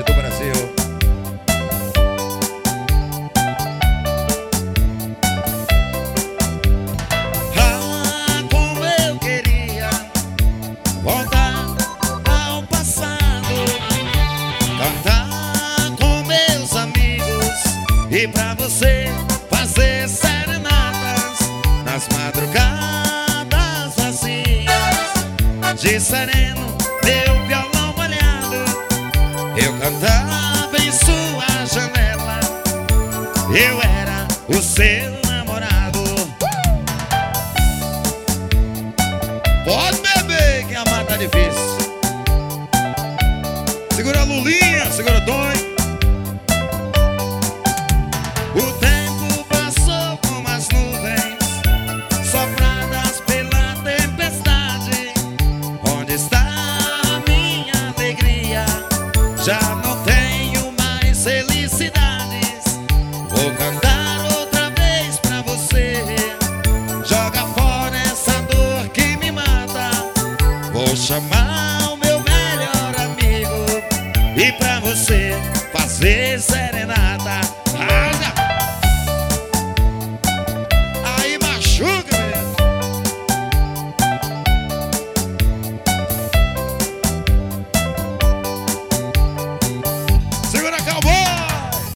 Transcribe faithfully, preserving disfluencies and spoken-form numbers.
do Brasil. Ah, como eu queria voltar ao passado, cantar com meus amigos e pra você fazer serenatas nas madrugadas vazias. De sereno, meu violão molhado, eu cantava em sua janela. Eu era o seu namorado. Pode beber, que a mata tá difícil. Segura a Lulinha, segura o Tonho. O tempo passou como as nuvens sopradas pela tempestade. Onde está a minha alegria? Já não tenho mais felicidades. Vou cantar outra vez pra você. Joga fora essa dor que me mata. Vou chamar o meu melhor amigo e pra você fazer serenata.